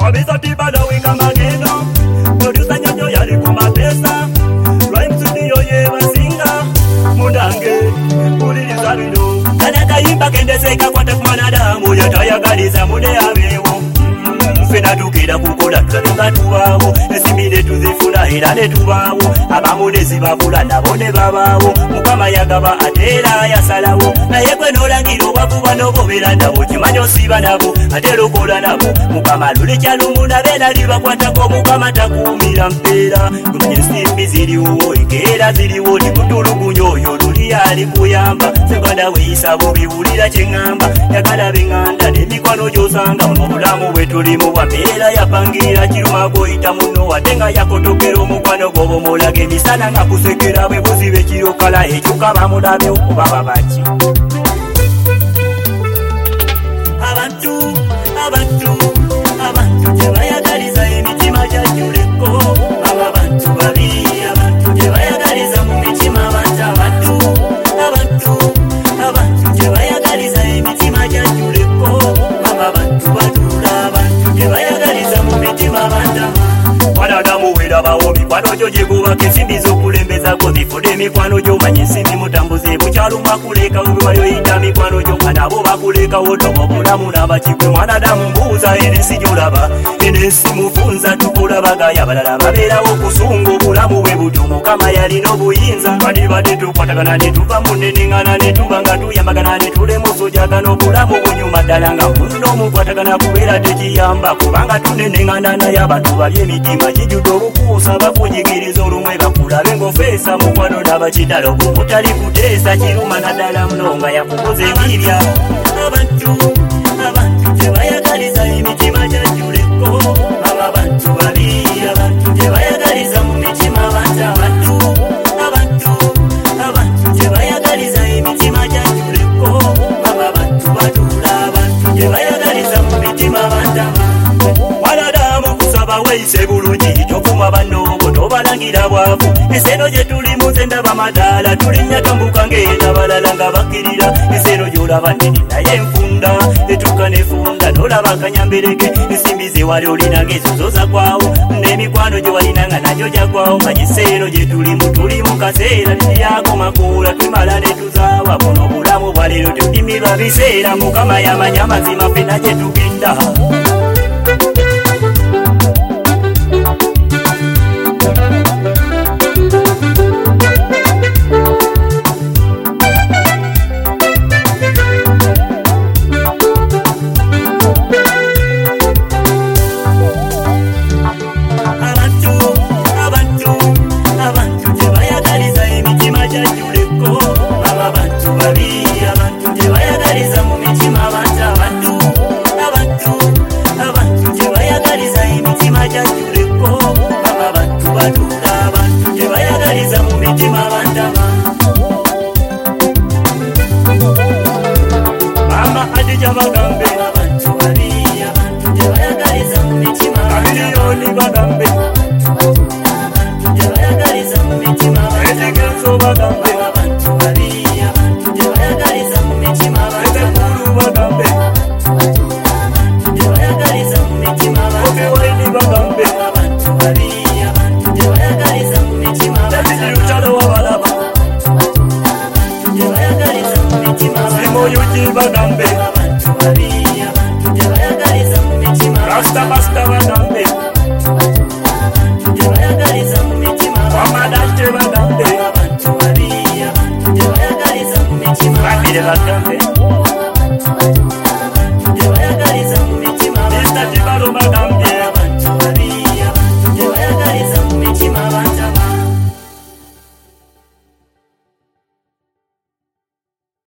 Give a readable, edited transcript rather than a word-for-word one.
Obisa tibada wika magendo producer nyonyo yali kumapesa rhyme studio ye basinga mundange uliliza bino kana kayimba kendeseka kwata kumanadamu yatayagaliza mune abewo fena tukira kukola tutalonga tubawo esimine tuzifuna era ne tubawo abamunezi babula nabone babawo mukama yagaba atera yasalawo naye gwe nolangiro wakuba nobobera nabo kimanyo siba nabo ate lokola nabo mukama luli kyalumuna bena libakwatako mukama takuumira mpeera kumye simbi ziriwo enkeera ziriwo tikutulugunyo oyo luli ali kuyamba seganda weyisa bobiwulira kyeŋŋamba yagala beŋŋanda n'emikwano gyosanga mu bulamu bwe tulimu bwambeera yapangira kiruma goyita muno ate nga yakotokera omukwano gw'obomulaga emisana nga kusekera bwe buzibe kirokala ekyo kabamulabe okuba babaki abantu tebayagaliza emitima gyajjuleko aba bantu babi abantu tebayagaliza mu mitima abantu tebayagaliza emitima gyajjuleko aba bantu batula abantu tebayagaliza mu mitima wanadamu werabawo mikwano gyo gyegubaka ensimbi z'okulembezako zifude emikwano gyo manya ensimbi mutambuze bukyaluma kuleka wewayoyita mikwano gyo nga nabo bakulekawo toba bulamu n'abakigwe mwanadamu mbuuza enensi gyolaba enensi mufunza tukulabagaya abalala babeerawo okusunga obulamu bwe butyo mukama yalina obuyinza bandibadde tukwatagana ne tuva mu nneneŋŋana ne tuba nga tuyambagana ne tulemusojagana obulamu bunyuma ddala nga muno omukwatagana kubeera tekiyamba kubanga tuneneŋŋana naye abantu bali emitima gijjudde obukuusa bakunyigiriza olumwe bakulabe ng'ofeesa mukwano n'abakitalo butali kuteesa kiruma naddala muno nga yakukoza ebirya abantu tebayagaliza emitima gyajjuleko abantu babi abantu tebayagaliza mu mitima abantu tebayagaliza emitima gyajjuleko abantu batula abantu tebayagaliza mu mitima wanadamu kusaba weeyise bulungi tokuma bannobo tobalangira bwavu enseno gye tulimu nze ndaba madaala tulinnya tambuka ng'enda balala nga bakkirira enseno gy'olaba nnene naye enfunda etuuka nefunda n'olaba kanyambereke ensimbi ze wali olina ng'ezo zozagwawo n'emikwano gye walina nga nagyo gyagwawo manya enseno gye tulimu kaseera teyako makuula twimala ne tuzaawa buno obulamu bwa leero tudimirwa biseera mukama yamanya amazima ffenna gye tugenda Rasta